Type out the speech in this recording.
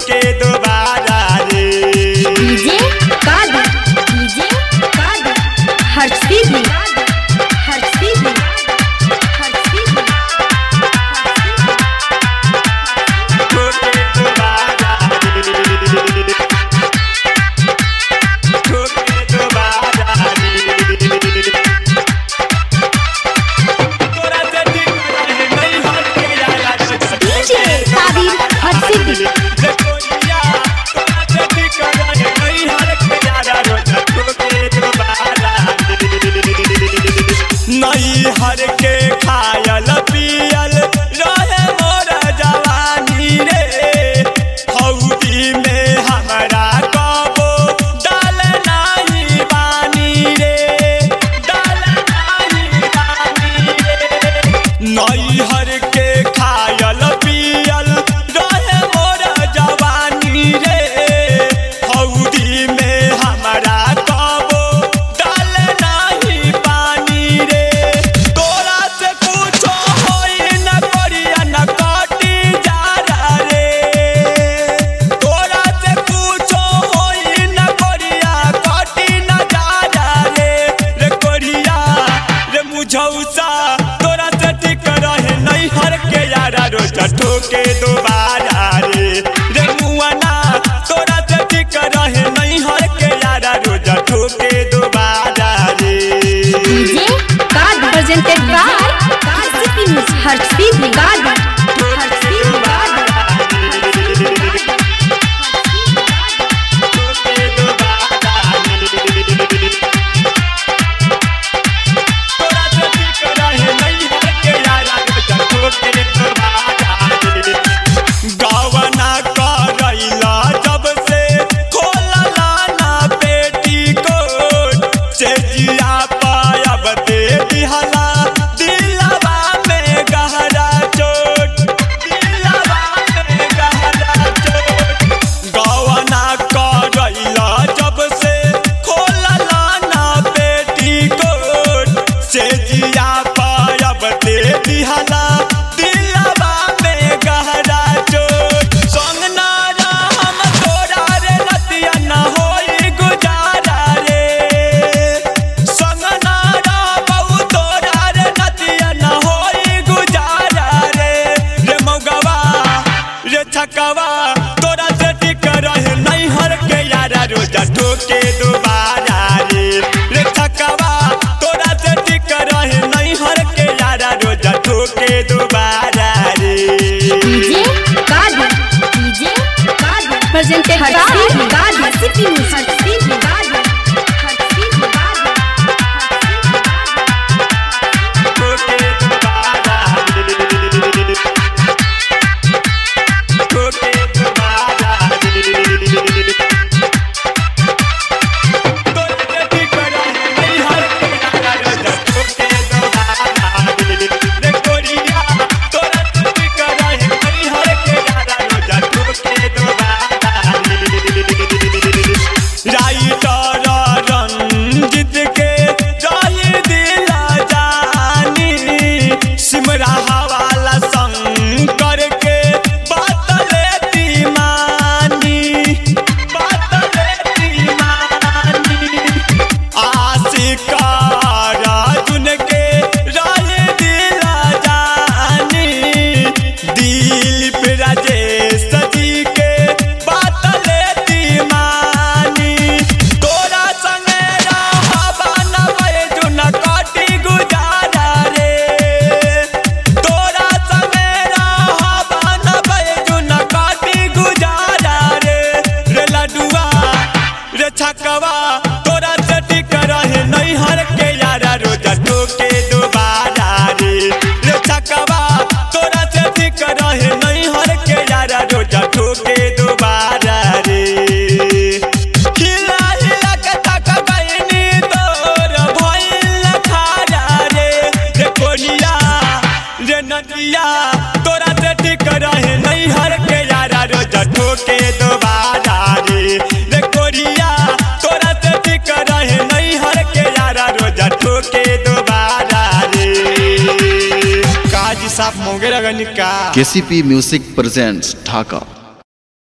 ठोके दोबारा रे। डीजे कादर हर्षदीप नहीं हर के खायल पियल रहे मोर जवानी रे। हौदी में हमरा कबो डाल नहीं बानी रे, डाल नहीं बानी रे। नहीं हर के खायल पियल रहे मोर जवानी रे। हौदी में हमरा कबो डाल नहीं पानी रे। तोरा से कुछो होई न करिया न कटी जारा रे। तोरा से कुछो होई न करिया कटी न जारा रे। रे कोरिया रे मुझौसा तोरा से ठीक रहे नहीं हर के यारा रोज ठोके दोबारा रे। रे मुआना तोरा से ठीक रहे नहीं हर के यारा रोज ठोके दोबारा रे। डीजे कादर प्रेजेंटेड बाय हर्षदीप गावना करैला जब से खोलला ना पेटी कोट से जिया पायब दे दिहला दिलवा में गहरा चोट, दिलवा में गहरा चोट। गावना करैला जब से खोलला ना पेटी कोट से जिया पायब दे दिहला दिलवा में गहरा चोट। संग ना हम तोरा रे नतिया न होई गुजारा रे। संग ना बहु तोरा रे नतिया न होई गुजारा रे। रे मौगवा रे छकवा तोरा से ठीक रहे नहीं हर के यारा रोजा ठोके दोबारा रे। रे छकवा तोरा से ठीक रहे नहीं हर के यारा रोजा ठोके दोबारा रे। डीजे कादर प्रेजेंटेड बाय ठोके दोबारा रे। ठोके दोबारा रे। तोरा से ठीक रहे नहीं हर के यारा रोजा ठोके दोबारा रे। रे कोरिया तोरा से ठीक रहे नहीं हर के यारा रोजा ठोके दोबारा रे। राइटर रंजित के रही दिला जानी सिमरा हवाला शंकर के बात लेती मानी, बात लेती मानी। आशिका राजुन के रही दिला जानी दिलीप राजेश जी के बात लेती मानी। तोरा संगे रहबा न बैजू न कटी गुजारा रे। तोरा संगे रहबा न बैजू न कटी गुजारा रे। रे लडुआ रे छकवा तोरा से ठीक रहे नहीं हर के यारा रोजा ठोके दोबारा रे। रे छकवा तोरा से ठीक रहे नहीं हर के यारा रोजा ठोके दोबारा रे। हिला हिला के तक गईनी तोर भइल खारा रे। रे कोरिया रे नदिया तोरा से ठीक रहे नहीं हर के यारा रोजा ठोके दोबारा रे। रे कोरिया तोरा से ठीक रहे नहीं हर के यारा रोजा ठोके दोबारा रे। काजी साफ मोगे लगनी का। KCP Music presents Dhaka।